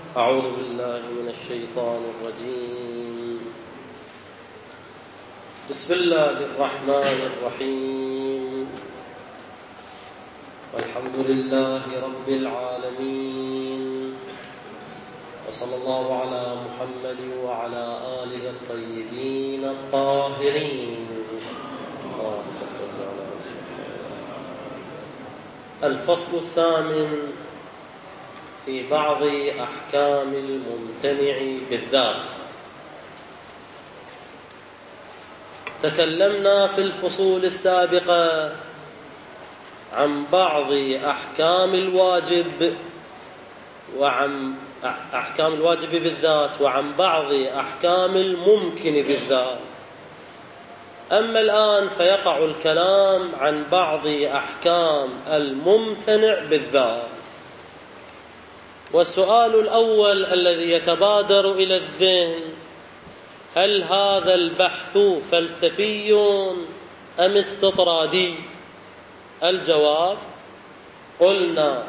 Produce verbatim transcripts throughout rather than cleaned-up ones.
أعوذ بالله من الشيطان الرجيم. بسم الله الرحمن الرحيم. والحمد لله رب العالمين، وصلى الله على محمد وعلى آله الطيبين الطاهرين. الفصل الثامن في بعض أحكام الممتنع بالذات. تكلمنا في الفصول السابقة عن بعض أحكام الواجب وعن أحكام الواجب بالذات وعن بعض أحكام الممكن بالذات. أما الآن فيقع الكلام عن بعض أحكام الممتنع بالذات. والسؤال الأول الذي يتبادر إلى الذهن: هل هذا البحث فلسفي أم استطرادي؟ الجواب: قلنا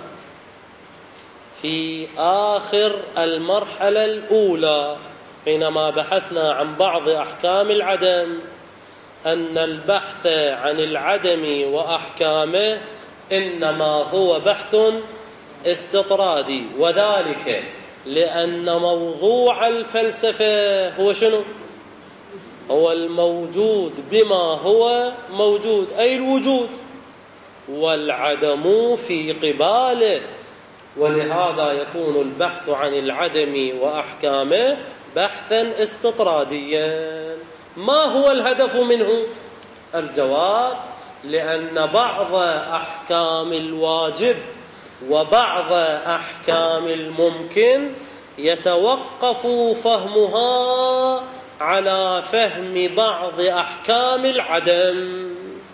في آخر المرحلة الأولى حينما بحثنا عن بعض أحكام العدم أن البحث عن العدم وأحكامه إنما هو بحث استطرادي، وذلك لأن موضوع الفلسفة هو شنو؟ هو الموجود بما هو موجود، أي الوجود، والعدم في قباله، ولهذا يكون البحث عن العدم وأحكامه بحثا استطراديا. ما هو الهدف منه؟ الجواب: لأن بعض أحكام الواجب وبعض أحكام الممكن يتوقف فهمها على فهم بعض أحكام العدم.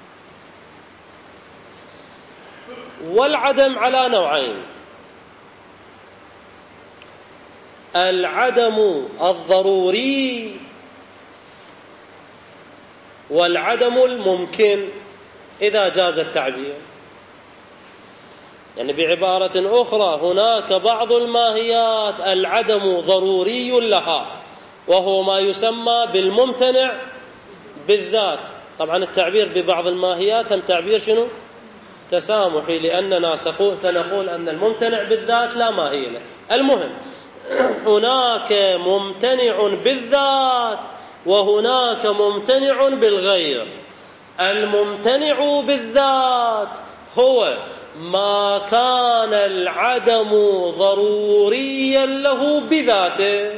والعدم على نوعين: العدم الضروري والعدم الممكن إذا جاز التعبير. يعني بعبارة أخرى، هناك بعض الماهيات العدم ضروري لها، وهو ما يسمى بالممتنع بالذات. طبعا التعبير ببعض الماهيات هم تعبير شنو؟ تسامحي، لأننا سنقول أن الممتنع بالذات لا ماهية له. المهم، هناك ممتنع بالذات وهناك ممتنع بالغير. الممتنع بالذات هو ما كان العدم ضروريا له بذاته.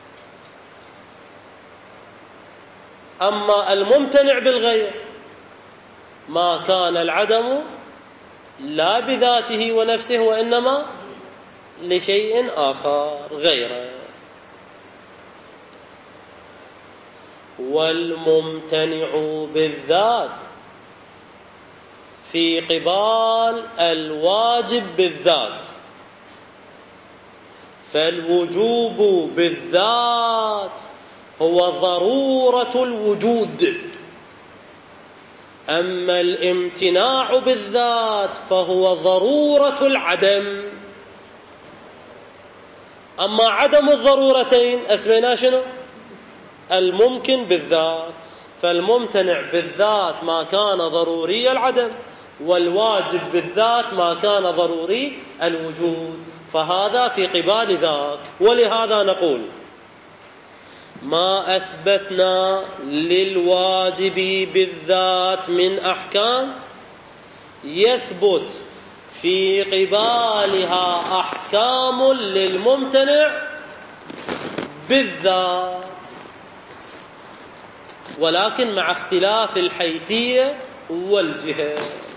أما الممتنع بالغير ما كان العدم لا بذاته ونفسه وإنما لشيء آخر غيره. والممتنع بالذات في قبال الواجب بالذات، فالوجوب بالذات هو ضرورة الوجود، أما الامتناع بالذات فهو ضرورة العدم. أما عدم الضرورتين اسميناه شنو؟ الممكن بالذات. فالممتنع بالذات ما كان ضروري العدم، والواجب بالذات ما كان ضروري الوجود، فهذا في قبال ذاك. ولهذا نقول: ما أثبتنا للواجب بالذات من أحكام يثبت في قبالها أحكام للممتنع بالذات، ولكن مع اختلاف الحيثية والجهة.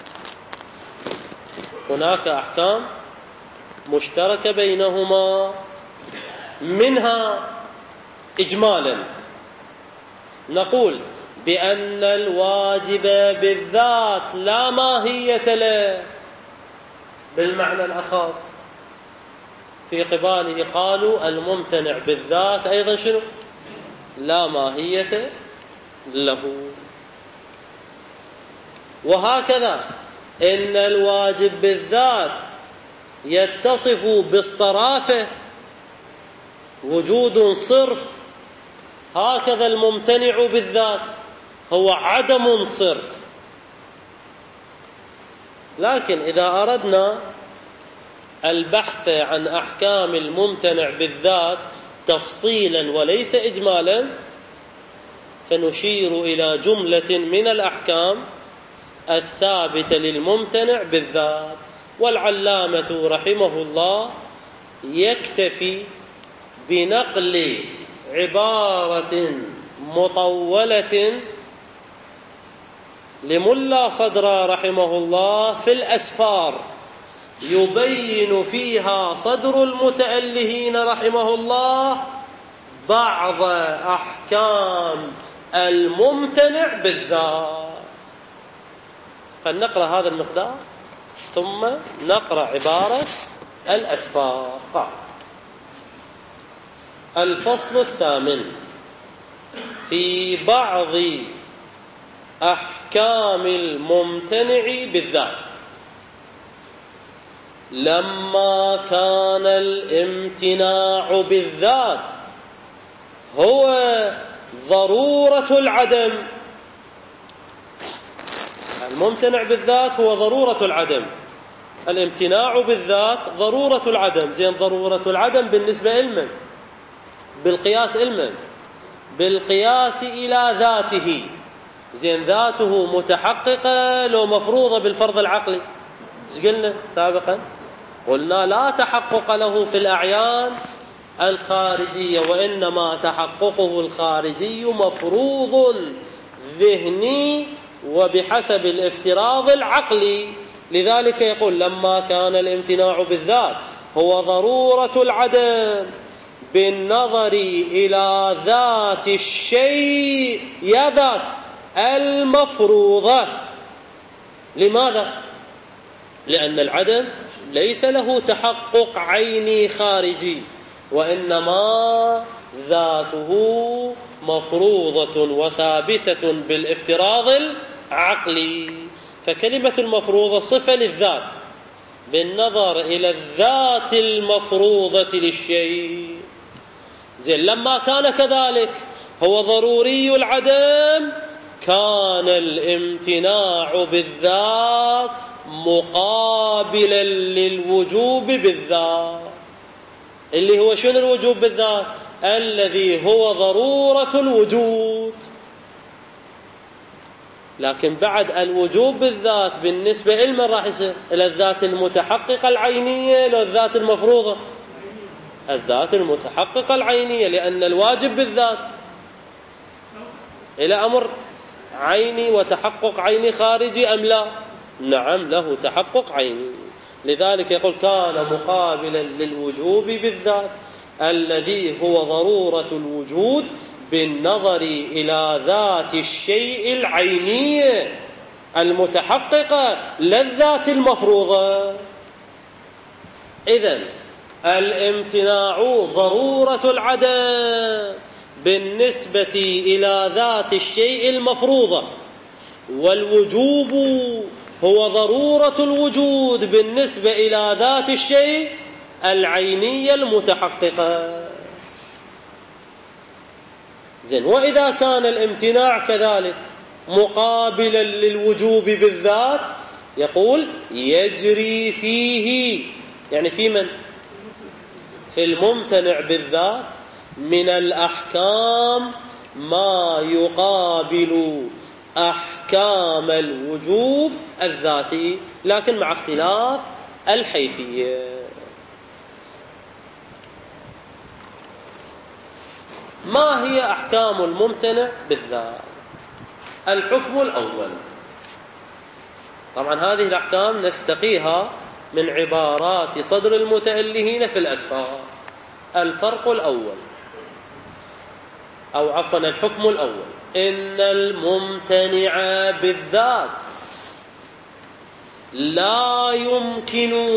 هناك أحكام مشتركة بينهما، منها إجمالا نقول بأن الواجب بالذات لا ماهية له بالمعنى الأخص. في قباله قالوا الممتنع بالذات أيضا شنو؟ لا ماهية له. وهكذا إن الواجب بالذات يتصف بالصرافة وجود صرف، هكذا الممتنع بالذات هو عدم صرف. لكن إذا أردنا البحث عن أحكام الممتنع بالذات تفصيلا وليس إجمالا، فنشير إلى جملة من الأحكام الثابتة للممتنع بالذات. والعلامة رحمه الله يكتفي بنقل عبارة مطولة لملا صدر رحمه الله في الأسفار، يبين فيها صدر المتألهين رحمه الله بعض أحكام الممتنع بالذات. فلنقرأ هذا المقدار ثم نقرأ عبارة الأسفار. الفصل الثامن في بعض أحكام الممتنع بالذات. لما كان الامتناع بالذات هو ضرورة العدم، الممتنع بالذات هو ضرورة العدم، الامتناع بالذات ضرورة العدم. زين، ضرورة العدم بالنسبة إلمن؟ بالقياس إلمن؟ بالقياس إلى ذاته. زين، ذاته متحققة لو مفروضة بالفرض العقلي؟ ايش قلنا سابقا؟ قلنا لا تحقق له في الأعيان الخارجية، وإنما تحققه الخارجي مفروض ذهني وبحسب الافتراض العقلي. لذلك يقول لما كان الامتناع بالذات هو ضرورة العدم بالنظر إلى ذات الشيء، يا ذات المفروضة. لماذا؟ لأن العدم ليس له تحقق عيني خارجي، وإنما ذاته مفروضة وثابتة بالافتراض العقلي. فكلمة المفروضة صفة للذات بالنظر إلى الذات المفروضة للشيء. زين، لما كان كذلك هو ضروري العدم كان الامتناع بالذات مقابلا للوجوب بالذات، اللي هو شنو الوجوب بالذات؟ الذي هو ضرورة الوجود. لكن بعد الوجوب بالذات بالنسبة إلى من راح يصير؟ إلى الذات المتحققة العينية لو الذات المفروضة؟ الذات المتحققة العينية، لأن الواجب بالذات إلى أمر عيني وتحقق عيني خارجي أم لا؟ نعم، له تحقق عيني. لذلك يقول كان مقابلا للوجوب بالذات الذي هو ضرورة الوجود بالنظر إلى ذات الشيء العينية المتحققة لا الذات المفروضة. إذن الامتناع ضرورة العدم بالنسبة إلى ذات الشيء المفروضة، والوجوب هو ضرورة الوجود بالنسبة إلى ذات الشيء العينية المتحققة. زين، وإذا كان الامتناع كذلك مقابلا للوجوب بالذات يقول يجري فيه، يعني في من؟ في الممتنع بالذات من الأحكام ما يقابل أحكام الوجوب الذاتي، لكن مع اختلاف الحيثية. ما هي أحكام الممتنع بالذات؟ الحكم الأول، طبعا هذه الأحكام نستقيها من عبارات صدر المتألهين في الأسفار. الفرق الأول أو عفوا الحكم الأول: إن الممتنع بالذات لا يمكن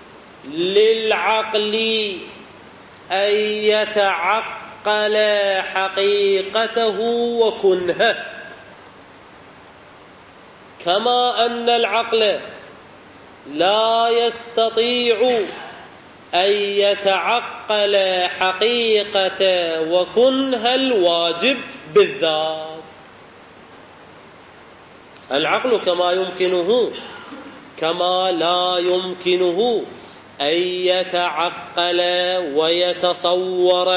للعقل أن يتعقل حقيقته وكنهه، كما أن العقل لا يستطيع أن يتعقل حقيقة وكنه الواجب بالذات. العقل كما يمكنه كما لا يمكنه أن يتعقل ويتصور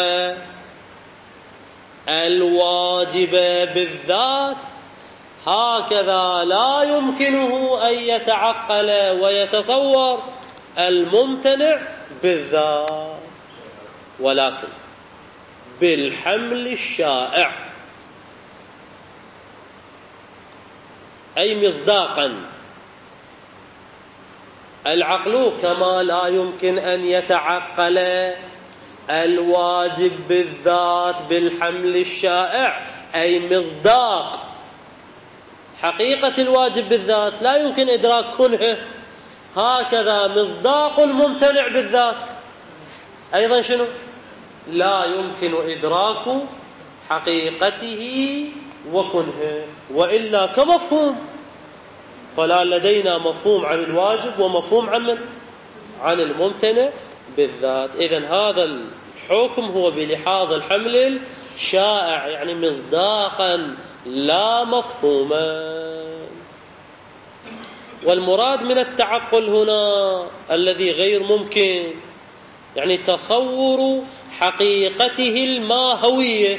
الواجب بالذات، هكذا لا يمكنه أن يتعقل ويتصور الممتنع بالذات، ولكن بالحمل الشائع، أي مصداقا. العقل كما لا يمكن أن يتعقل الواجب بالذات بالحمل الشائع، أي مصداق حقيقة الواجب بالذات لا يمكن إدراك كنه، هكذا مصداق الممتنع بالذات أيضا شنو؟ لا يمكن إدراك حقيقته وكنه، وإلا كمفهوم، فلا لدينا مفهوم عن الواجب ومفهوم عن من؟ عن الممتنع بالذات. إذن هذا الحكم هو بلحاظ الحمل الشائع، يعني مصداقا لا مفهوما. والمراد من التعقل هنا الذي غير ممكن، يعني تصور حقيقته الماهوية.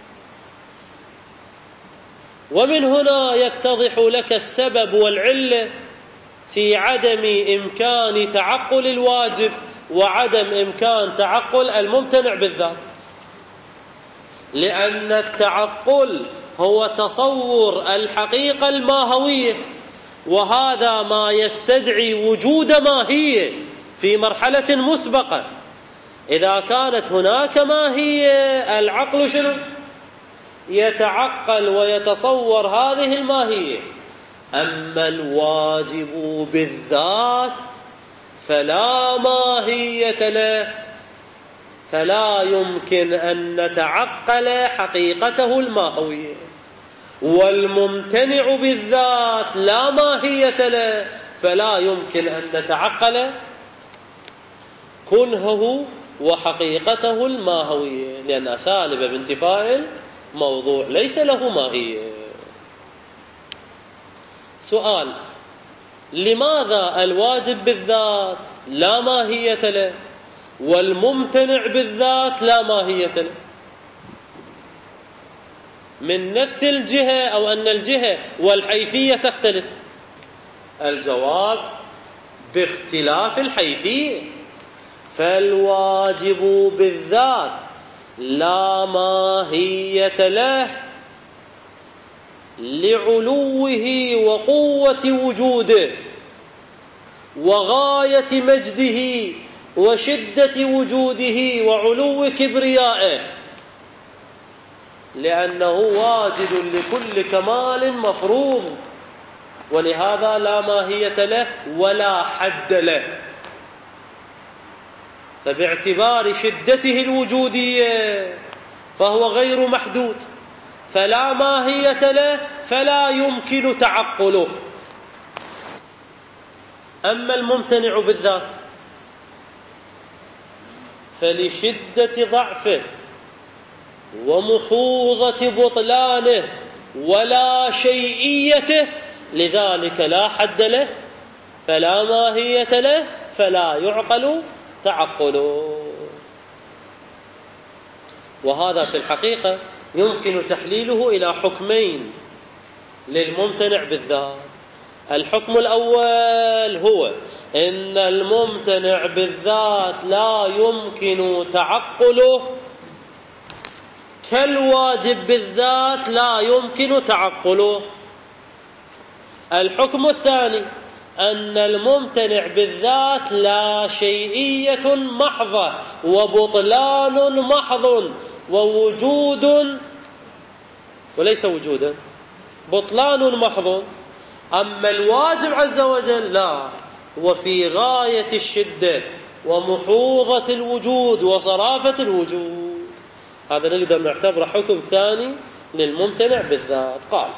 ومن هنا يتضح لك السبب والعلة في عدم إمكان تعقل الواجب وعدم إمكان تعقل الممتنع بالذات، لأن التعقل هو تصور الحقيقة الماهوية، وهذا ما يستدعي وجود ماهية في مرحلة مسبقة. إذا كانت هناك ماهية العقل شنو؟ يتعقل ويتصور هذه الماهية. أما الواجب بالذات فلا ماهية له، فلا يمكن أن نتعقل حقيقته الماهوية. والممتنع بالذات لا ماهية له، فلا يمكن أن نتعقل كنهه وحقيقته الماهوية، لأنها سالبة بانتفاء الموضوع، ليس له ماهية. سؤال: لماذا الواجب بالذات لا ماهية له والممتنع بالذات لا ماهية له؟ من نفس الجهة أو أن الجهة والحيثية تختلف؟ الجواب: باختلاف الحيثية. فالواجب بالذات لا ماهية له لعلوه وقوة وجوده وغاية مجده وشدة وجوده وعلو كبريائه، لأنه واجد لكل كمال مفروض، ولهذا لا ماهية له ولا حد له. فباعتبار شدته الوجودية فهو غير محدود، فلا ماهية له، فلا يمكن تعقله. أما الممتنع بالذات فلشدة ضعفه ومحوظة بطلانه ولا شيئيته، لذلك لا حد له، فلا ماهية له، فلا يعقل تعقله. وهذا في الحقيقة يمكن تحليله إلى حكمين للممتنع بالذات. الحكم الأول هو إن الممتنع بالذات لا يمكن تعقله كالواجب بالذات لا يمكن تعقله. الحكم الثاني أن الممتنع بالذات لا شيئية محضة وبطلان محض ووجود وليس وجودا، بطلان محض. أما الواجب عز وجل لا، هو في غاية الشدة ومحوظة الوجود وصرافة الوجود. هذا نقدر نعتبره حكم ثاني للممتنع بالذات. قال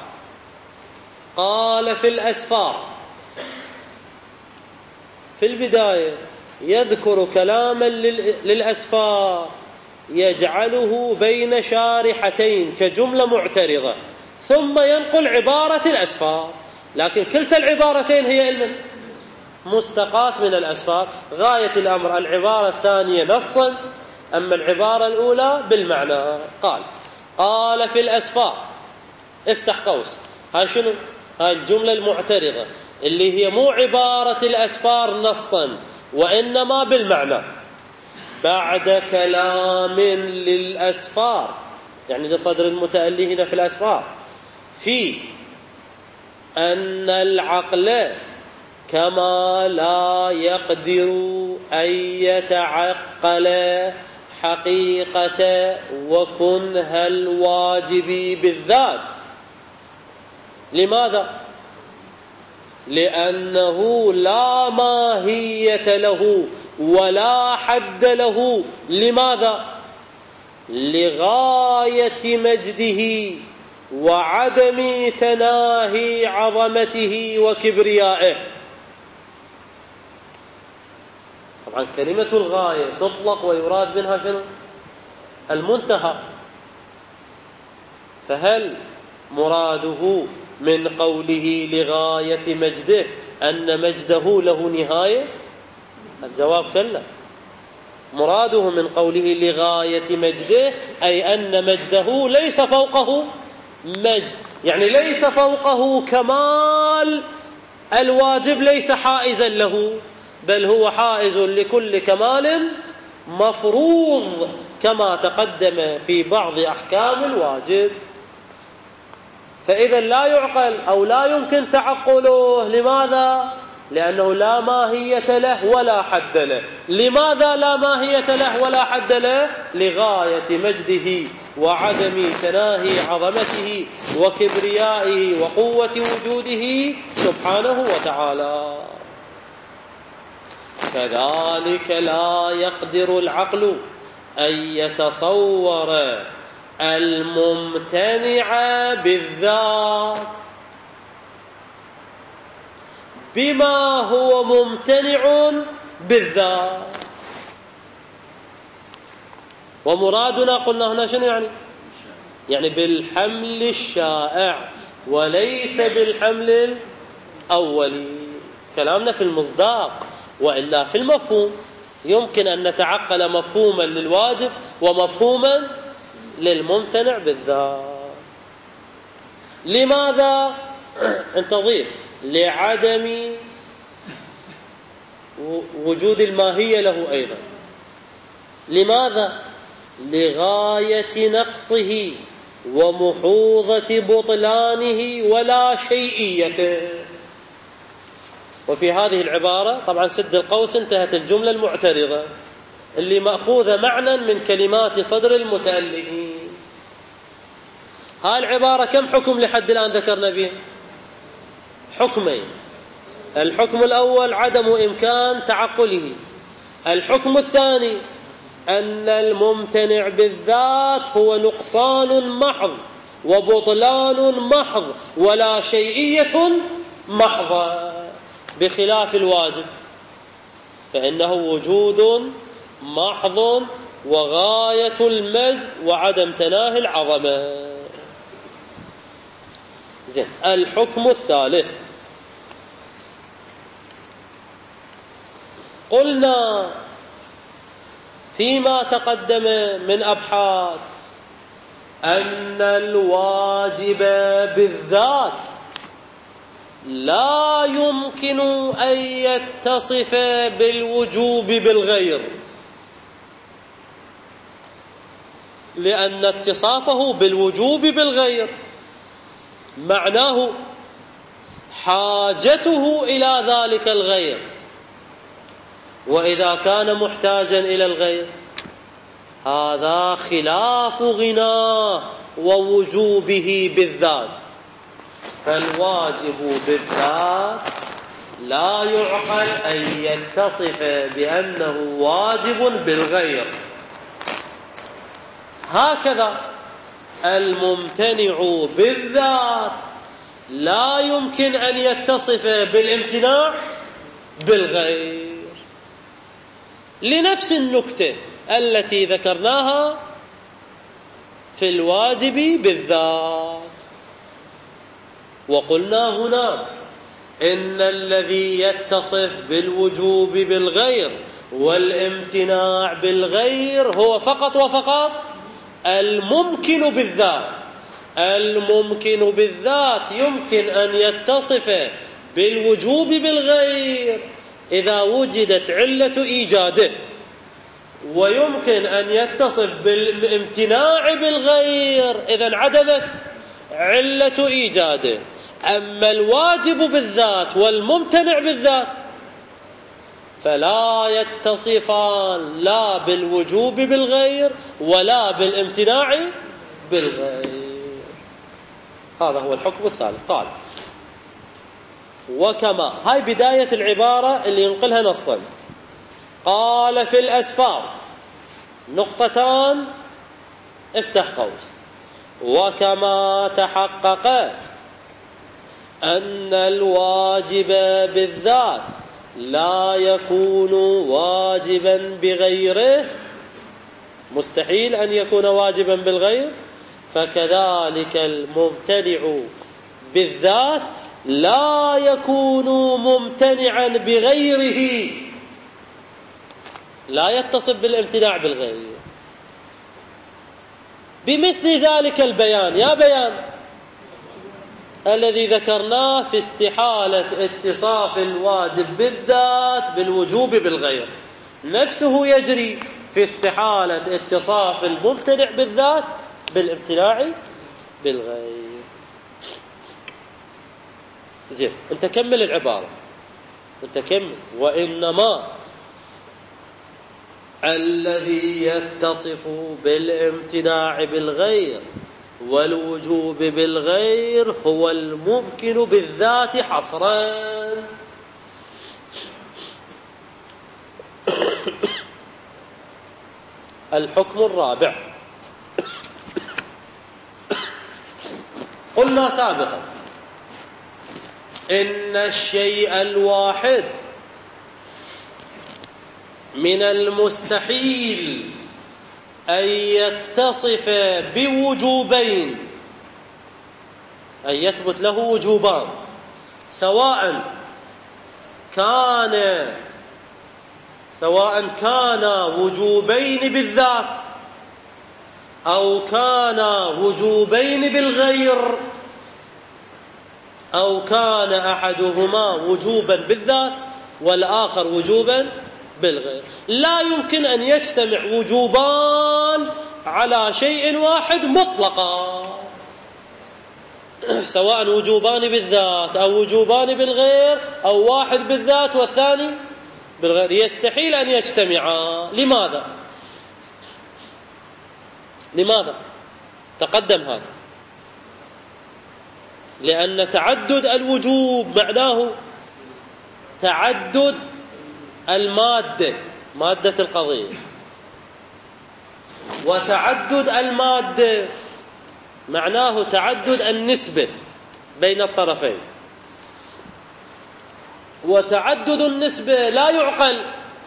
قال في الأسفار في البداية: يذكر كلاما للأسفار يجعله بين شارحتين كجملة معترضة، ثم ينقل عبارة الأسفار، لكن كلتا العبارتين هي علم مستقاة من الأسفار. غاية الأمر العبارة الثانية نصا، أما العبارة الأولى بالمعنى. قال قال في الأسفار، افتح قوس، هاي شنو؟ هاي الجملة المعترضة اللي هي مو عبارة الأسفار نصا وإنما بالمعنى. بعد كلام للأسفار، يعني لصدر المتألي هنا في الأسفار، في أن العقل كما لا يقدر أن يتعقل حقيقة وكنه الواجب بالذات. لماذا؟ لأنه لا ماهية له ولا حد له. لماذا؟ لغاية مجده وعدم تناهي عظمته وكبريائه. طبعا كلمة الغاية تطلق ويراد منها شنو؟ المنتهى. فهل مراده من قوله لغاية مجده أن مجده له نهاية؟ الجواب كلا. مراده من قوله لغاية مجده أي أن مجده ليس فوقه مجد، يعني ليس فوقه كمال الواجب، ليس حائزا له، بل هو حائز لكل كمال مفروض كما تقدم في بعض أحكام الواجب. فإذا لا يعقل أو لا يمكن تعقله. لماذا؟ لأنه لا ماهية له ولا حد له. لماذا لا ماهية له ولا حد له؟ لغاية مجده وعدم تناهي عظمته وكبريائه وقوة وجوده سبحانه وتعالى. كذلك لا يقدر العقل أن يتصور الممتنع بالذات بما هو ممتنع بالذات. ومرادنا قلنا هنا شنو يعني؟ يعني بالحمل الشائع وليس بالحمل الأولي. كلامنا في المصداق، وإلا في المفهوم يمكن أن نتعقل مفهوما للواجب ومفهوما للممتنع بالذات. لماذا؟ انت ضيف لعدم وجود الماهية له أيضا. لماذا؟ لغاية نقصه ومحوظة بطلانه ولا شيئيته. وفي هذه العبارة طبعا سد القوس انتهت الجملة المعترضة اللي مأخوذة معنى من كلمات صدر المتألئين. هاي العبارة كم حكم لحد الآن ذكرنا به؟ حكمين. الحكم الأول عدم إمكان تعقله. الحكم الثاني أن الممتنع بالذات هو نقصان محض وبطلان محض ولا شيئية محضة، بخلاف الواجب فإنه وجود محض وغاية المجد وعدم تناهي العظمة. زين. الحكم الثالث قلنا فيما تقدم من أبحاث أن الواجب بالذات لا يمكن أن يتصف بالوجوب بالغير، لأن اتصافه بالوجوب بالغير معناه حاجته إلى ذلك الغير، وإذا كان محتاجا إلى الغير هذا خلاف غناه ووجوبه بالذات. فالواجب بالذات لا يعقل أن يتصف بأنه واجب بالغير. هكذا الممتنع بالذات لا يمكن أن يتصف بالامتناع بالغير. لنفس النكتة التي ذكرناها في الواجب بالذات. وقلنا هناك إن الذي يتصف بالوجوب بالغير والامتناع بالغير هو فقط وفقط الممكن بالذات. الممكن بالذات يمكن أن يتصف بالوجوب بالغير إذا وجدت علة إيجاده، ويمكن أن يتصف بالامتناع بالغير إذا انعدمت علة إيجاده. أما الواجب بالذات والممتنع بالذات فلا يتصفان لا بالوجوب بالغير ولا بالامتناع بالغير. هذا هو الحكم الثالث. قال وكما، هاي بداية العبارة اللي ينقلها نصا. قال في الأسفار نقطتان افتح قوس. وكما تحقق أن الواجب بالذات لا يكون واجبا بغيره، مستحيل أن يكون واجبا بالغير، فكذلك الممتنع بالذات لا يكون ممتنعا بغيره، لا يتصف بالامتناع بالغير. بمثل ذلك البيان، يا بيان الذي ذكرناه في استحالة اتصاف الواجب بالذات بالوجوب بالغير، نفسه يجري في استحالة اتصاف الممتنع بالذات بالامتناع بالغير. زين، انت كمل العبارة، انت كمل. وإنما الذي يتصف بالامتناع بالغير والوجوب بالغير هو الممكن بالذات حصرا. الحكم الرابع. قلنا سابقا إن الشيء الواحد من المستحيل أن يتصف بوجوبين، أن يثبت له وجوبان، سواء كان سواء كان وجوبين بالذات أو كان وجوبين بالغير أو كان أحدهما وجوبا بالذات والآخر وجوبا بالغير. لا يمكن أن يجتمع وجوبان على شيء واحد مطلقا، سواء وجوبان بالذات أو وجوبان بالغير أو واحد بالذات والثاني بالغير، يستحيل أن يجتمعا. لماذا؟ لماذا؟ تقدم هذا. لأن تعدد الوجوب معناه تعدد المادة، مادة القضية، وتعدد المادة معناه تعدد النسبة بين الطرفين، وتعدد النسبة لا يعقل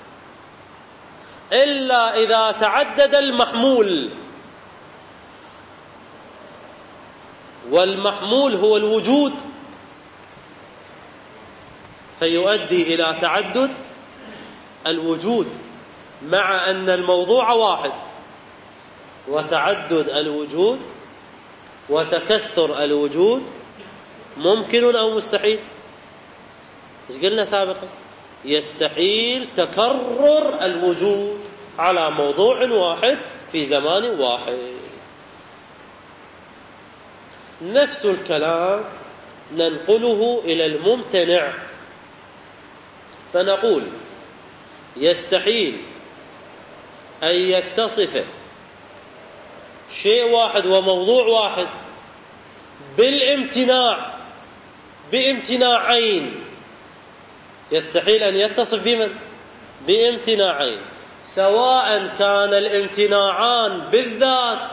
إلا إذا تعدد المحمول، والمحمول هو الوجود، فيؤدي إلى تعدد الوجود مع أن الموضوع واحد. وتعدد الوجود وتكثر الوجود ممكن أو مستحيل؟ ايش قلنا سابقا؟ يستحيل تكرر الوجود على موضوع واحد في زمان واحد. نفس الكلام ننقله إلى الممتنع، فنقول يستحيل أن يتصف شيء واحد وموضوع واحد بالامتناع بامتناعين. يستحيل أن يتصف بمن؟ بامتناعين، سواء كان الامتناعان بالذات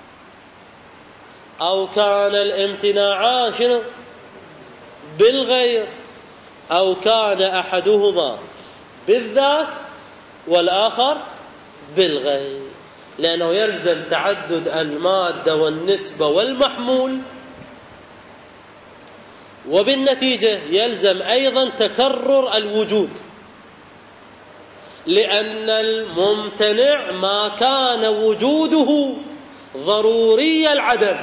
أو كان الامتناعان شنو؟ بالغير، أو كان أحدهما بالذات والآخر بالغير، لأنه يلزم تعدد المادة والنسبة والمحمول، وبالنتيجة يلزم أيضا تكرر الوجود، لأن الممتنع ما كان وجوده ضروري العدم،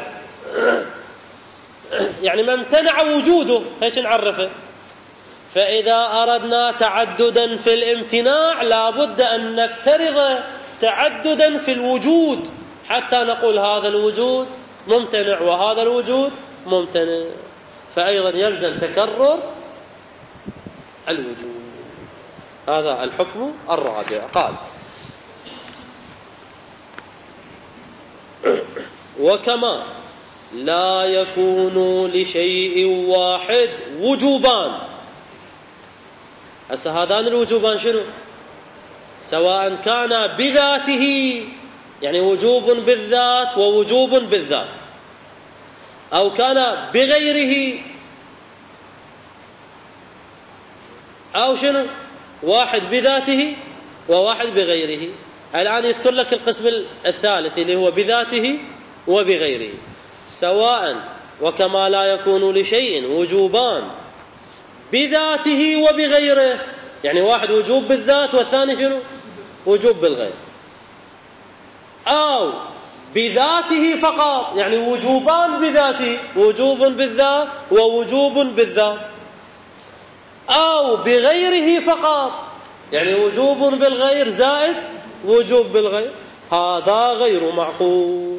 يعني ما امتنع وجوده ايش نعرفه؟ فإذا أردنا تعددا في الامتناع لابد أن نفترض تعددا في الوجود حتى نقول هذا الوجود ممتنع وهذا الوجود ممتنع، فأيضا يلزم تكرر الوجود. هذا الحكم الرابع. قال: وكما لا يكون لشيء واحد وجوبان. هسه هذان الوجوبان شنو؟ سواء كان بذاته يعني وجوب بالذات ووجوب بالذات، أو كان بغيره، أو شنو؟ واحد بذاته وواحد بغيره. الآن يذكر لك القسم الثالث اللي هو بذاته وبغيره. سواء وكما لا يكون لشيء وجوبان بذاته وبغيره، يعني واحد وجوب بالذات والثاني شنو؟ وجوب بالغير. أو بذاته فقط، يعني وجوبان بذاته، وجوب بالذات ووجوب بالذات. أو بغيره فقط، يعني وجوب بالغير زائد وجوب بالغير. هذا غير معقول،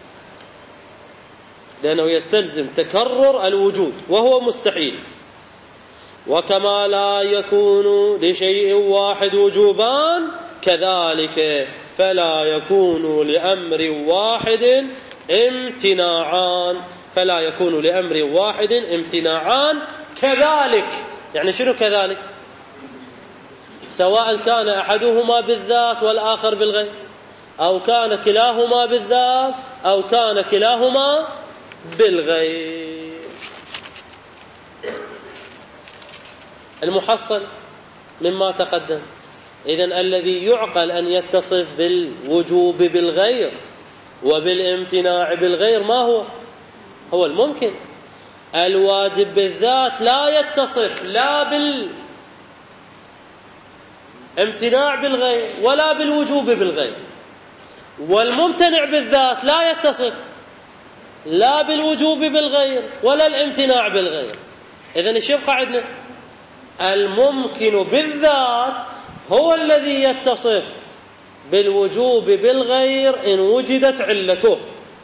لأنه يستلزم تكرر الوجود وهو مستحيل. وكما لا يكون لشيء واحد وجوبان كذلك فلا يكون لأمر واحد امتناعان، فلا يكون لأمر واحد امتناعان كذلك. يعني شنو كذلك؟ سواء كان أحدهما بالذات والآخر بالغير، أو كان كلاهما بالذات أو كان كلاهما بالغير. المحصل مما تقدم، إذن الذي يعقل أن يتصف بالوجوب بالغير وبالامتناع بالغير ما هو؟ هو الممكن. الواجب بالذات لا يتصف لا بالامتناع بالغير ولا بالوجوب بالغير، والممتنع بالذات لا يتصف لا بالوجوب بالغير ولا الامتناع بالغير. إذن ايش يبقى عندنا؟ الممكن بالذات هو الذي يتصف بالوجوب بالغير إن وجدت علته،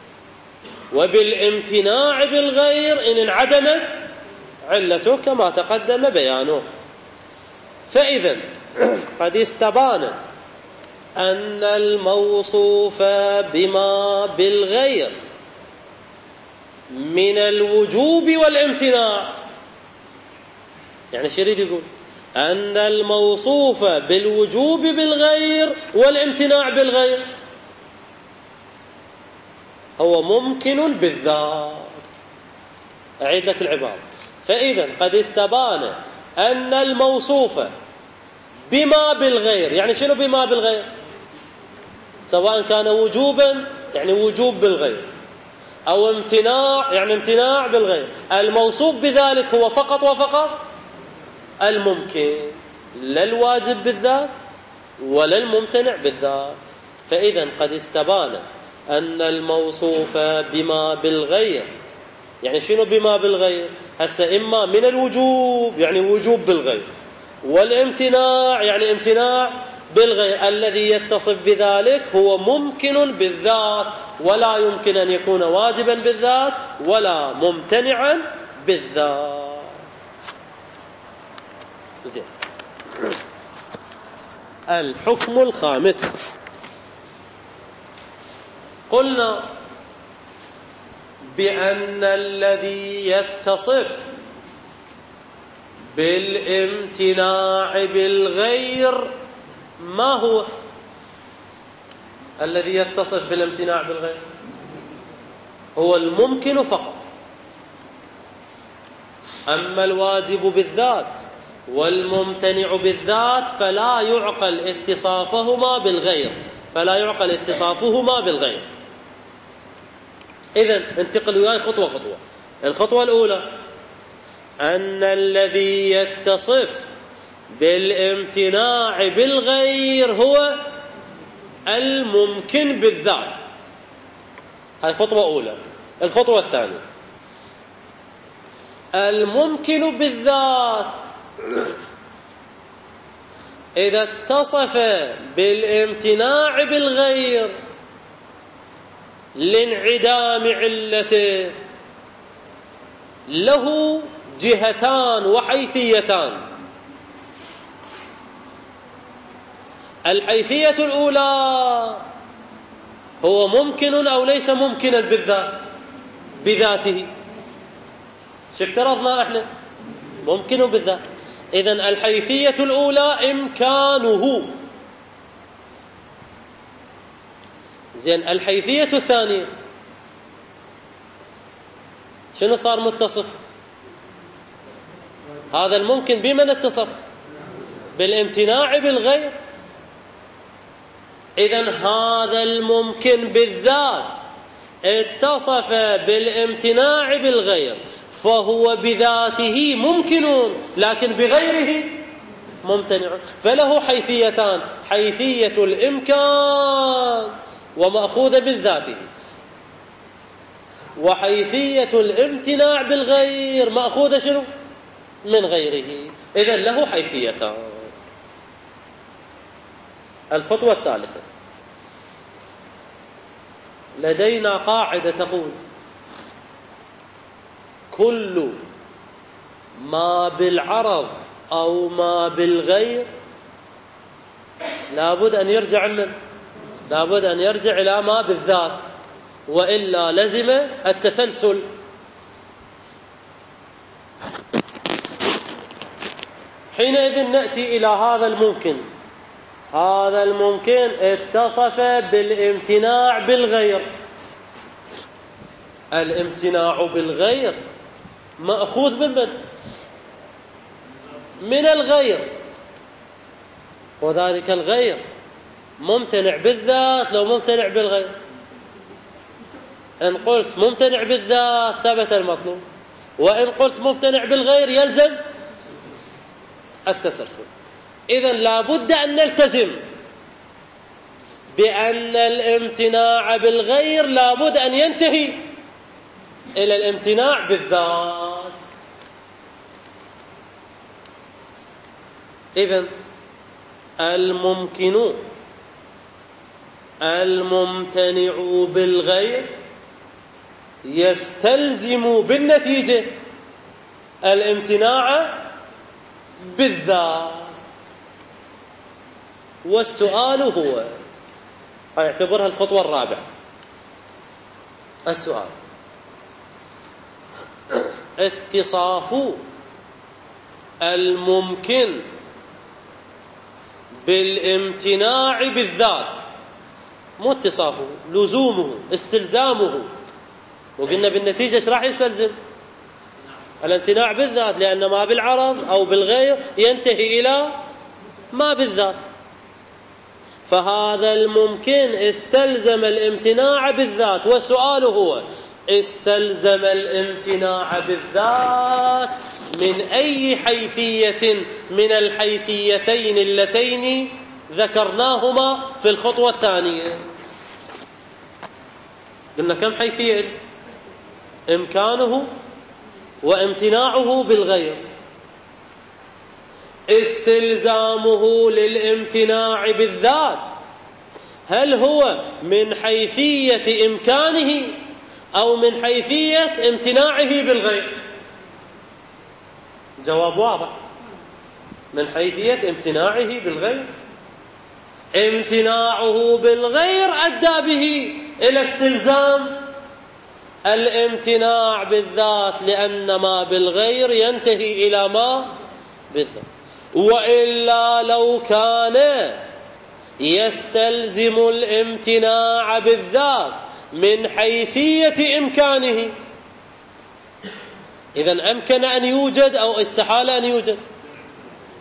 وبالامتناع بالغير إن انعدمت علته كما تقدم بيانه. فإذا قد استبان أن الموصوف بما بالغير من الوجوب والامتناع، يعني شو يريد يقول؟ أن الموصوف بالوجوب بالغير والامتناع بالغير هو ممكن بالذات. أعيد لك العبارة. فإذا قد استبان أن الموصوف بما بالغير، يعني شنو بما بالغير؟ سواء كان وجوبا يعني وجوب بالغير، أو امتناع يعني امتناع بالغير، الموصوف بذلك هو فقط وفقط الممكن، لا الواجب بالذات ولا الممتنع بالذات. فإذا قد استبان أن الموصوف بما بالغير، يعني شنو بما بالغير؟ هسه إما من الوجوب يعني وجوب بالغير، والامتناع يعني امتناع بالغير، الذي يتصف بذلك هو ممكن بالذات، ولا يمكن أن يكون واجبا بالذات ولا ممتنعا بالذات. زين. الحكم الخامس، قلنا بأن الذي يتصف بالامتناع بالغير ما هو؟ الذي يتصف بالامتناع بالغير هو الممكن فقط. أما الواجب بالذات والممتنع بالذات فلا يعقل اتصافهما بالغير فلا يعقل اتصافهما بالغير. إذن انتقل وياي خطوة خطوة. الخطوة الأولى أن الذي يتصف بالامتناع بالغير هو الممكن بالذات. هاي خطوة أولى. الخطوة الثانية الممكن بالذات إذا اتصف بالامتناع بالغير لانعدام علته له جهتان وحيثيتان. الحيثية الأولى هو ممكن أو ليس ممكنا بالذات بذاته. شو افترضنا احنا؟ ممكن بالذات. إذن الحيثية الأولى إمكانه. زين الحيثية الثانية شنو صار متصف؟ هذا الممكن بمن اتصف؟ بالامتناع بالغير. إذن هذا الممكن بالذات اتصف بالامتناع بالغير فهو بذاته ممكن لكن بغيره ممتنع. فله حيثيتان: حيثية الإمكان ومأخوذة من ذاته، وحيثية الامتناع بالغير مأخوذة شنو؟ من غيره. إذن له حيثيتان. الخطوة الثالثة لدينا قاعدة تقول كل ما بالعرض أو ما بالغير لابد أن يرجع من لابد أن يرجع إلى ما بالذات، وإلا لزم التسلسل. حينئذ نأتي إلى هذا الممكن. هذا الممكن اتصف بالامتناع بالغير. الامتناع بالغير مأخوذ من من؟ من الغير، وذلك الغير ممتنع بالذات لو ممتنع بالغير. إن قلت ممتنع بالذات ثبت المطلوب، وإن قلت ممتنع بالغير يلزم التسلسل. إذن لابد أن نلتزم بأن الامتناع بالغير لابد أن ينتهي إلى الامتناع بالذات. إذن الممكن الممتنع بالغير يستلزم بالنتيجة الامتناع بالذات. والسؤال هو، اعتبرها الخطوة الرابعة، السؤال: اتصاف الممكن بالامتناع بالذات، مو اتصافه، لزومه، استلزامه. وقلنا بالنتيجة ايش راح يستلزم؟ الامتناع بالذات، لأن ما بالعرض أو بالغير ينتهي إلى ما بالذات. فهذا الممكن استلزم الامتناع بالذات. والسؤال هو: استلزم الامتناع بالذات من أي حيثية من الحيثيتين اللتين ذكرناهما في الخطوة الثانية؟ قلنا كم حيثية؟ إمكانه وامتناعه بالغير. استلزامه للامتناع بالذات هل هو من حيثية إمكانه أو من حيثية امتناعه بالغير؟ جواب واضح: من حيثية امتناعه بالغير. امتناعه بالغير أدى به إلى استلزام الامتناع بالذات، لأن ما بالغير ينتهي إلى ما بالذات. وإلا لو كان يستلزم الامتناع بالذات من حيثية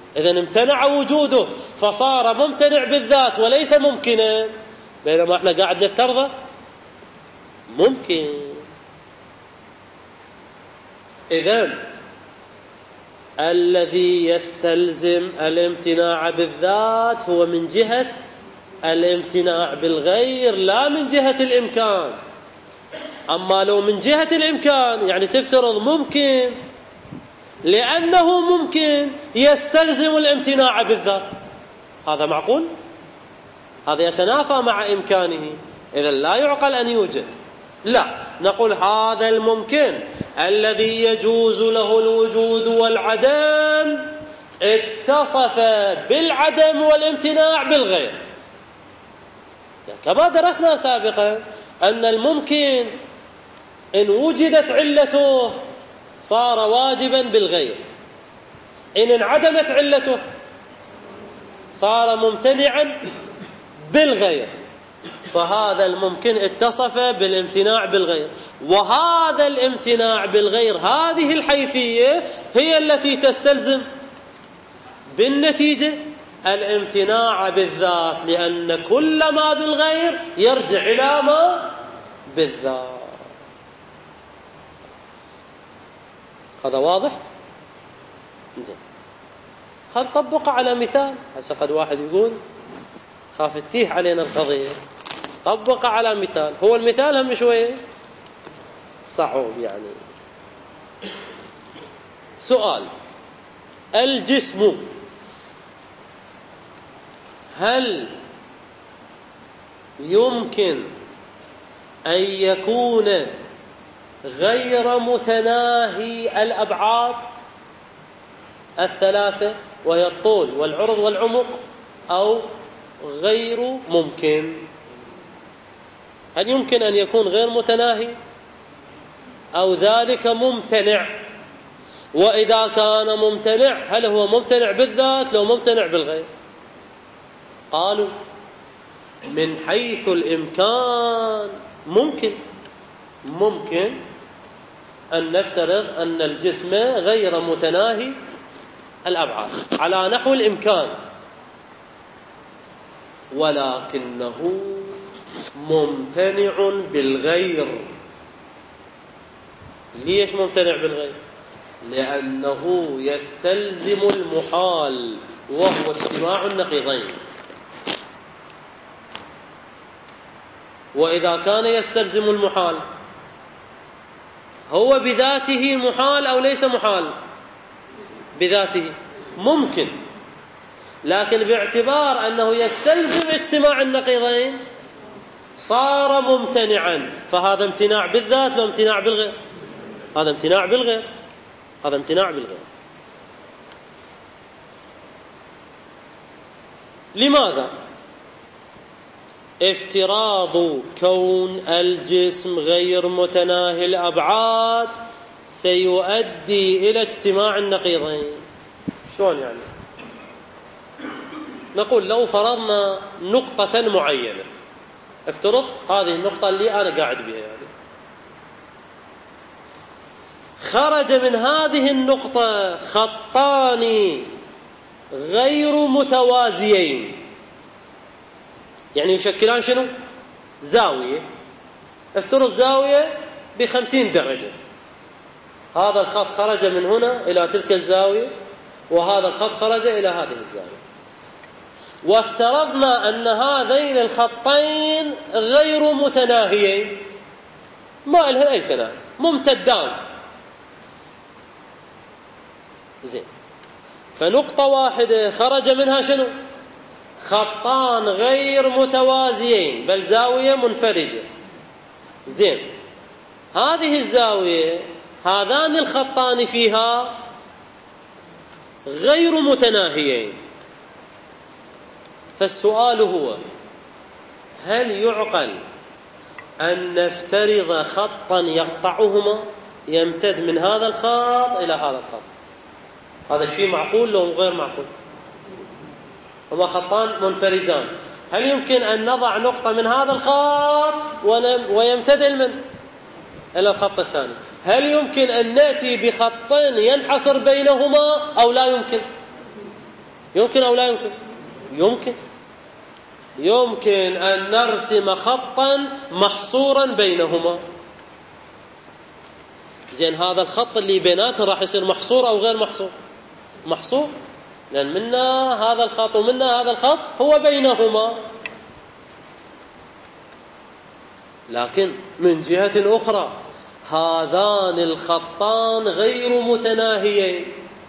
إذن امتنع وجوده فصار ممتنع بالذات وليس ممكنا، بينما احنا قاعد نفترضه ممكن. إذن الذي يستلزم الامتناع بالذات هو من جهة الامتناع بالغير لا من جهة الإمكان. أما لو من جهة الإمكان يعني تفترض ممكن، لأنه ممكن يستلزم الامتناع بالذات، هذا معقول؟ هذا يتنافى مع إمكانه، إذن لا يعقل أن يوجد. لا، نقول هذا الممكن الذي يجوز له الوجود والعدم اتصف بالعدم والامتناع بالغير، كما درسنا سابقا أن الممكن إن وجدت علته صار واجبا بالغير، إن انعدمت علته صار ممتنعا بالغير، فهذا الممكن اتصف بالامتناع بالغير. وهذا الامتناع بالغير هذه الحيثية هي التي تستلزم بالنتيجة الامتناع بالذات، لأن كل ما بالغير يرجع إلى ما بالذات. هذا واضح؟ زين، خل طبق على مثال. هسه قد واحد يقول خاف تتيه علينا القضية، طبق على مثال. هو المثال هم شوية صعب يعني. سؤال: الجسم هل يمكن أن يكون غير متناهي الأبعاد الثلاثة وهي الطول والعرض والعمق، أو غير ممكن؟ هل يمكن أن يكون غير متناهي أو ذلك ممتنع؟ وإذا كان ممتنع هل هو ممتنع بالذات لو ممتنع بالغير؟ قالوا من حيث الإمكان ممكن ممكن أن نفترض أن الجسم غير متناهي الأبعاد على نحو الإمكان، ولكنه ممتنع بالغير. ليش ممتنع بالغير؟ لأنه يستلزم المحال وهو اجتماع النقيضين. وإذا كان يستلزم المحال هو بذاته محال أو ليس محال؟ بذاته ممكن، لكن باعتبار أنه يستلزم اجتماع النقيضين صار ممتنعا، فهذا امتناع بالذات لو امتناع بالغير؟ هذا امتناع بالغير، هذا امتناع بالغير. لماذا؟ افتراض كون الجسم غير متناهي الأبعاد سيؤدي إلى اجتماع النقيضين. شلون يعني؟ نقول لو فرضنا نقطة معينة، افترض هذه النقطة اللي أنا قاعد بها يعني، خرج من هذه النقطة خطان غير متوازيين، يعني يشكلان شنو؟ زاوية. افترض زاوية بخمسين درجة، هذا الخط خرج من هنا إلى تلك الزاوية، وهذا الخط خرج إلى هذه الزاوية، وافترضنا أن هذين الخطين غير متناهيين، ما لهن أي تناهي، ممتدان. زين، فنقطة واحدة خرج منها شنو؟ خطان غير متوازيين بل زاوية منفرجة. زين، هذه الزاوية هذان الخطان فيها غير متناهيين، فالسؤال هو هل يعقل أن نفترض خطا يقطعهما يمتد من هذا الخط إلى هذا الخط؟ هذا الشيء معقول لو غير معقول؟ هما خطان منفرجان، هل يمكن أن نضع نقطة من هذا الخط ويمتد من إلى الخط الثاني؟ هل يمكن أن نأتي بخطين ينحصر بينهما أو لا يمكن؟ يمكن أو لا يمكن؟ يمكن يمكن أن نرسم خطا محصورا بينهما. زين هذا الخط اللي بيناتهم راح يصير محصور أو غير محصور؟ محصور، لأن منا هذا الخط ومنا هذا الخط هو بينهما. لكن من جهة أخرى هذان الخطان غير متناهيين،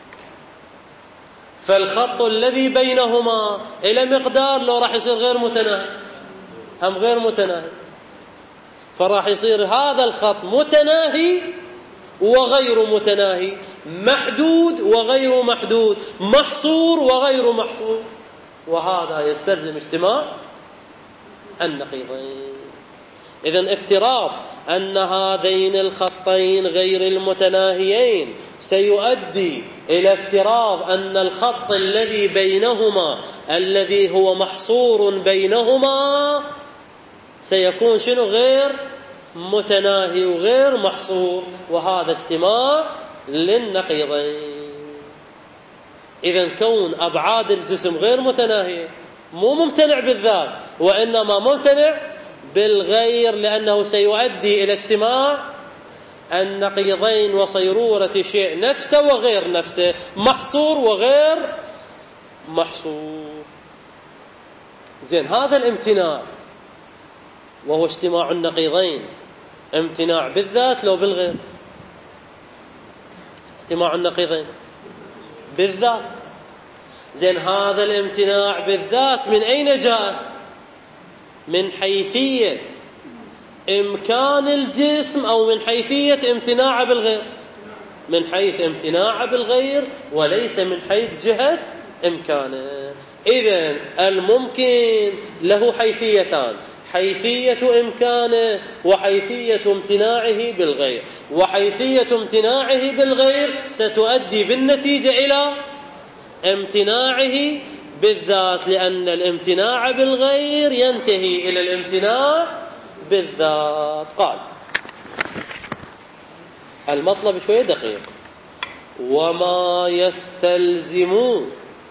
فالخط الذي بينهما إلى مقدار لو راح يصير غير متناهي، هم غير متناهي، فراح يصير هذا الخط متناهي وغير متناهي، محدود وغير محدود، محصور وغير محصور، وهذا يستلزم اجتماع النقيضين. إذن افتراض أن هذين الخطين غير المتناهيين سيؤدي إلى افتراض أن الخط الذي بينهما الذي هو محصور بينهما سيكون شنو؟ غير متناهي وغير محصور، وهذا اجتماع للنقيضين. إذن كون أبعاد الجسم غير متناهية مو ممتنع بالذات، وإنما ممتنع بالغير، لأنه سيؤدي إلى اجتماع النقيضين وصيرورة شيء نفسه وغير نفسه، محصور وغير محصور. زين هذا الامتناع وهو اجتماع النقيضين امتناع بالذات لو بالغير؟ اجتماع النقيضين بالذات. زين هذا الامتناع بالذات من أين جاء؟ من حيثية إمكان الجسم أو من حيثية امتناعه بالغير؟ من حيث امتناعه بالغير وليس من حيث جهة إمكانه. إذن الممكن له حيثيتان، حيثية إمكانه وحيثية امتناعه بالغير، وحيثية امتناعه بالغير ستؤدي بالنتيجة إلى امتناعه بالذات، لأن الامتناع بالغير ينتهي إلى الامتناع بالذات. قال المطلب شوية دقيق: وما يستلزم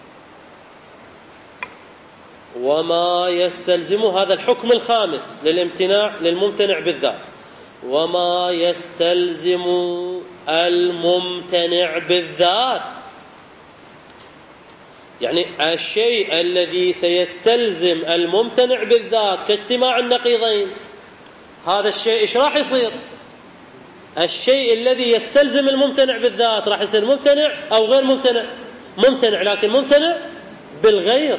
وما يستلزم هذا الحكم الخامس للامتناع للممتنع بالذات، وما يستلزم الممتنع بالذات، يعني الشيء الذي سيستلزم الممتنع بالذات كاجتماع النقيضين، هذا الشيء ايش راح يصير؟ الشيء الذي يستلزم الممتنع بالذات راح يصير ممتنع او غير ممتنع؟ ممتنع، لكن ممتنع بالغير.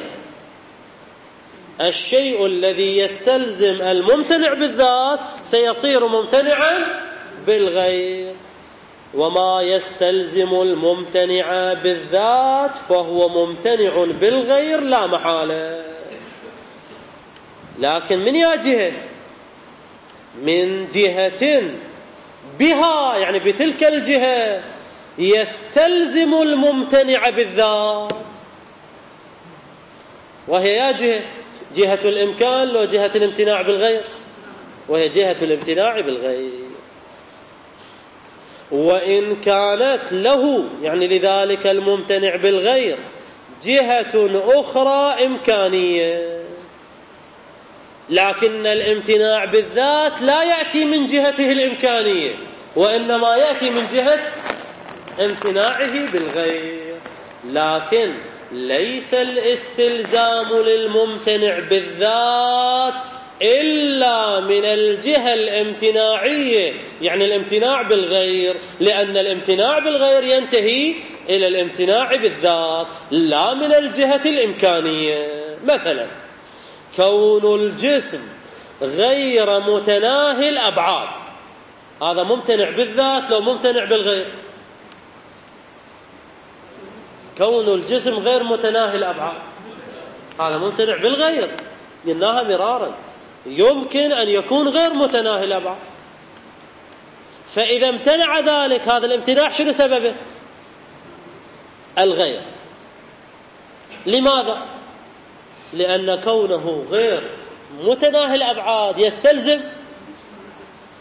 الشيء الذي يستلزم الممتنع بالذات سيصير ممتنعا بالغير، وما يستلزم الممتنع بالذات فهو ممتنع بالغير لا محالة. لكن من يا جهة؟ من جهة بها، يعني بتلك الجهة يستلزم الممتنع بالذات، وهي يا جهة جهة الإمكان لو جهة الامتناع بالغير، وهي جهة الامتناع بالغير. وإن كانت له، يعني لذلك الممتنع بالغير، جهة أخرى إمكانية، لكن الامتناع بالذات لا يأتي من جهته الإمكانية، وإنما يأتي من جهة امتناعه بالغير. لكن ليس الاستلزام للممتنع بالذات إلا من الجهة الامتناعية، يعني الامتناع بالغير، لأن الامتناع بالغير ينتهي إلى الامتناع بالذات لا من الجهة الإمكانية. مثلا كون الجسم غير متناهي الأبعاد، هذا ممتنع بالذات لو ممتنع بالغير. كون الجسم غير متناهي الأبعاد هذا ممتنع بالغير، قلناها مرارا، يمكن أن يكون غير متناهي الأبعاد. فإذا امتنع ذلك، هذا الامتناع شنو سببه؟ الغير. لماذا؟ لأن كونه غير متناهي الأبعاد يستلزم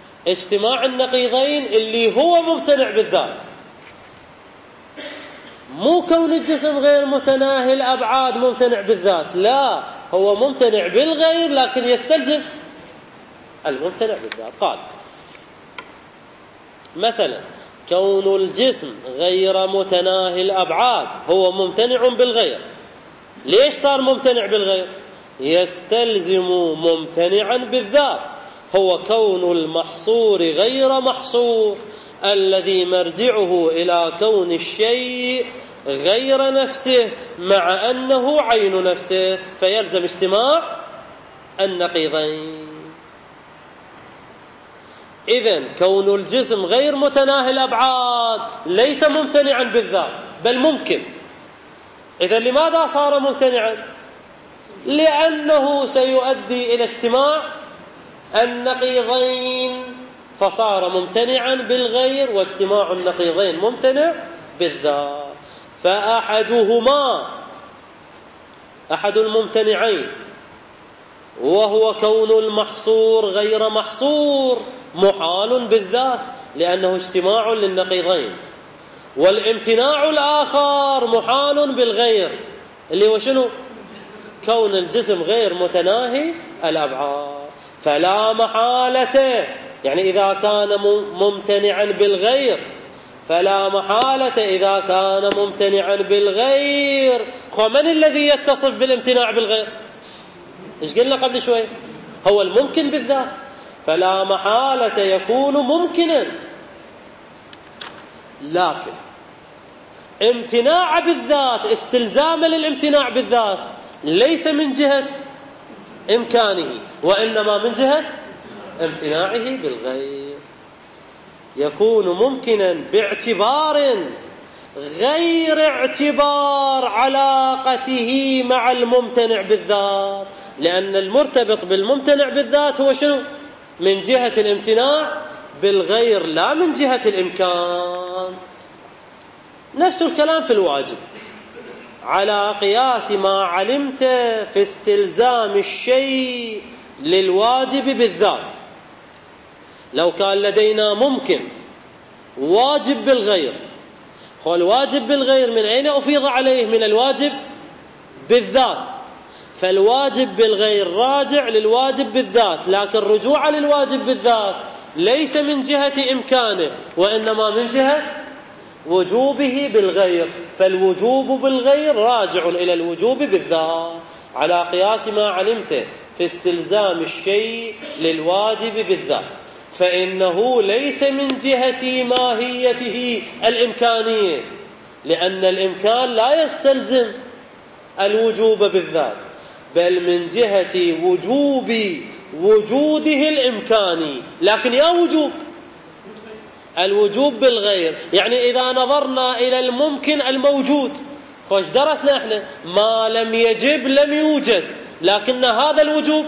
اجتماع النقيضين اللي هو ممتنع بالذات. مو كون الجسم غير متناهي الأبعاد ممتنع بالذات، لا، هو ممتنع بالغير لكن يستلزم الممتنع بالذات. قال مثلا كون الجسم غير متناهي الأبعاد هو ممتنع بالغير. ليش صار ممتنع بالغير؟ يستلزم ممتنعا بالذات، هو كون المحصور غير محصور الذي مرجعه إلى كون الشيء غير نفسه مع أنه عين نفسه، فيلزم اجتماع النقيضين. إذن كون الجسم غير متناهي الأبعاد ليس ممتنعا بالذات بل ممكن. إذن لماذا صار ممتنعا؟ لأنه سيؤدي إلى اجتماع النقيضين، فصار ممتنعا بالغير، واجتماع النقيضين ممتنع بالذات. فأحدهما أحد الممتنعين وهو كون المحصور غير محصور محال بالذات لأنه اجتماع للنقيضين، والامتناع الآخر محال بالغير اللي هو شنو؟ كون الجسم غير متناهي الأبعاد. فلا محالة، يعني إذا كان ممتنعا بالغير فلا محالة إذا كان ممتنعا بالغير. ومن الذي يتصف بالامتناع بالغير؟ إيش قلنا قبل شوي؟ هو الممكن بالذات، فلا محالة يكون ممكنا. لكن امتناع بالذات استلزاما للامتناع بالذات ليس من جهة إمكانه وإنما من جهة امتناعه بالغير. يكون ممكنا باعتبار غير اعتبار علاقته مع الممتنع بالذات، لأن المرتبط بالممتنع بالذات هو شنو؟ من جهة الامتناع بالغير لا من جهة الإمكان. نفس الكلام في الواجب، على قياس ما علمت في استلزام الشيء للواجب بالذات. لو كان لدينا ممكن واجب بالغير، هو الواجب بالغير من أين أفيض عليه؟ من الواجب بالذات، فالواجب بالغير راجع للواجب بالذات، لكن رجوع للواجب بالذات ليس من جهة إمكانه وإنما من جهة وجوبه بالغير، فالوجوب بالغير راجع إلى الوجوب بالذات على قياس ما علمت في استلزام الشيء للواجب بالذات، فإنه ليس من جهة ماهيته الإمكانية، لأن الإمكان لا يستلزم الوجوب بالذات، بل من جهة وجوب وجوده الإمكاني. لكن يا وجوب الوجوب بالغير، يعني إذا نظرنا إلى الممكن الموجود، خوش درسنا احنا ما لم يجب لم يوجد، لكن هذا الوجوب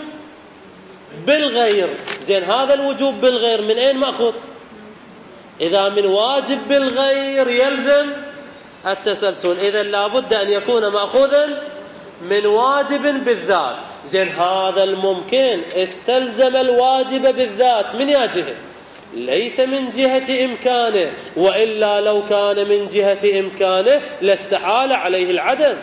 بالغير. زين هذا الوجوب بالغير من أين مأخذ؟ إذا من واجب بالغير يلزم التسلسل، إذن لابد أن يكون مأخوذا من واجب بالذات. زين هذا الممكن استلزم الواجب بالذات من يا جهة؟ ليس من جهة إمكانه، وإلا لو كان من جهة إمكانه لاستحال عليه العدم،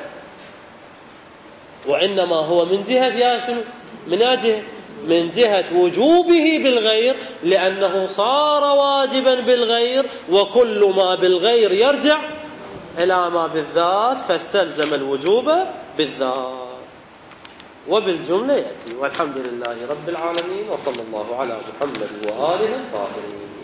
وإنما هو من جهة يا شنو؟ من جهة من جهة وجوبه بالغير، لأنه صار واجبا بالغير، وكل ما بالغير يرجع إلى ما بالذات، فاستلزم الوجوب بالذات. وبالجملة يأتي. والحمد لله رب العالمين، وصلى الله على محمد وآله الطاهرين.